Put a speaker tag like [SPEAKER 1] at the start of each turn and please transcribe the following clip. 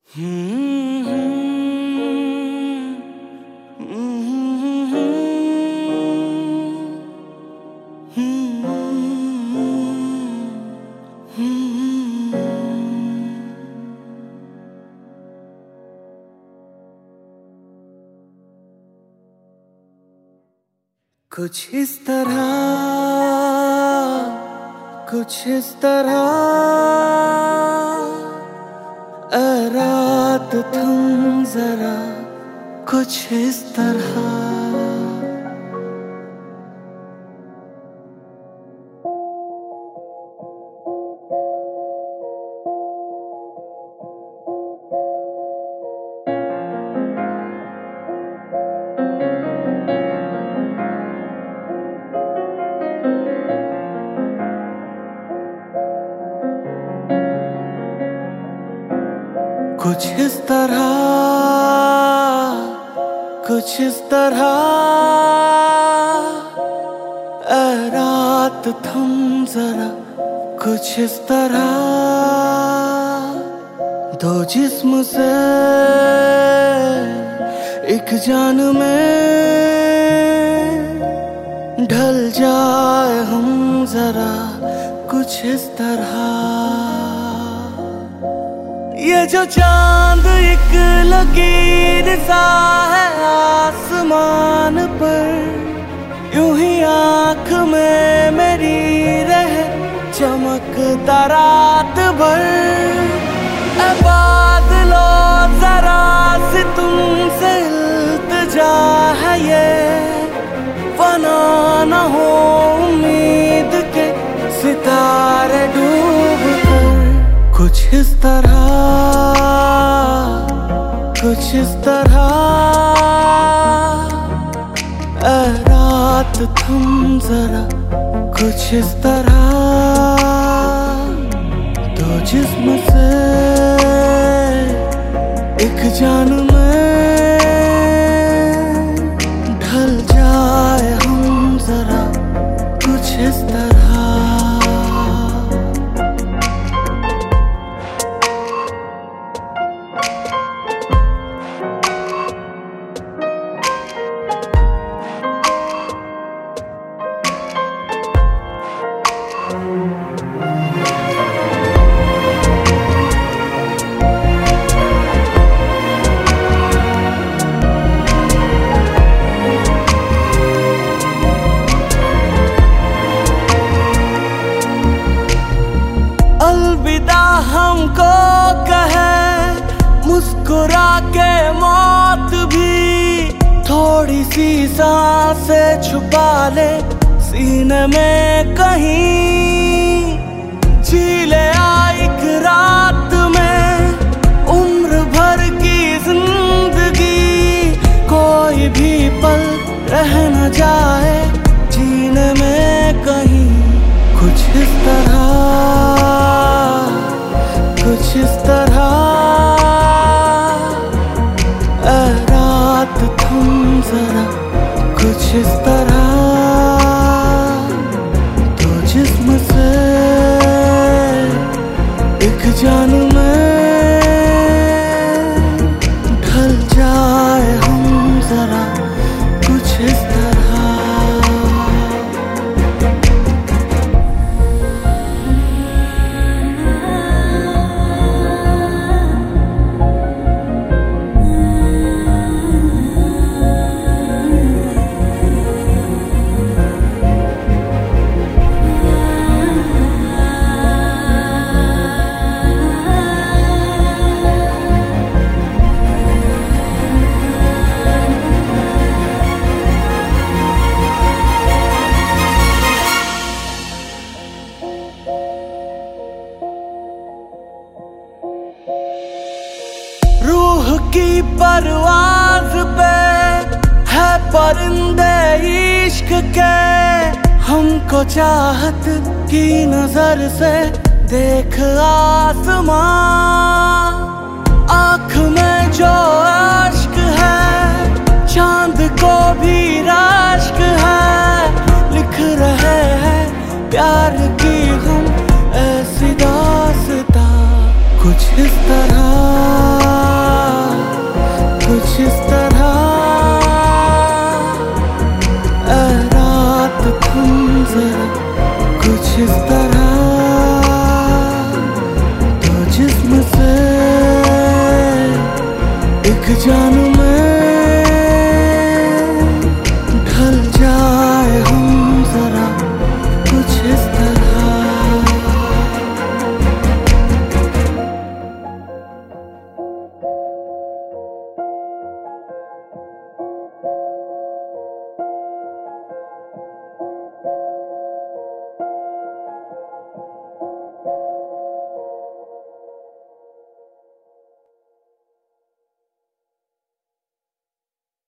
[SPEAKER 1] कुछ इस तरह ऐ रात थम जरा, कुछ इस तरह। कुछ इस तरह ऐ रात थम जरा, कुछ इस तरह। दो जिस्म से एक जान में ढल जाए हम जरा, कुछ इस तरह। ये जो चांद एक लकीर सा है आसमान पर, यूं ही आँख में मेरी रहे चमकता रात भर। ऐ बादलो जरा से तुमसे इल्तिजा है ये, फना न हो उम्मीद के सितारे डूब कर। कुछ इस तरह ऐ रात थम जरा, कुछ इस तरह। दो जिस्म से एक जान में ढल जाए हम जरा, कुछ इस तरह। अलविदा हमको कहे मुस्कुरा के मौत भी, थोड़ी सी सांसें छुपा ले सीने में कहीं। जी ले एक रात में उम्र भर की जिंदगी, कोई भी पल रह न जाए जीने में कहीं। कुछ इस तरह ऐ रात थम जरा, कुछ इस तरह। दो जिस्म से एक जान में ढल जाए हम जरा, कुछ इस तरह। रूह की परवाज़ पे है परिंदे इश्क के, हमको चाहत की नजर से देख आसमां।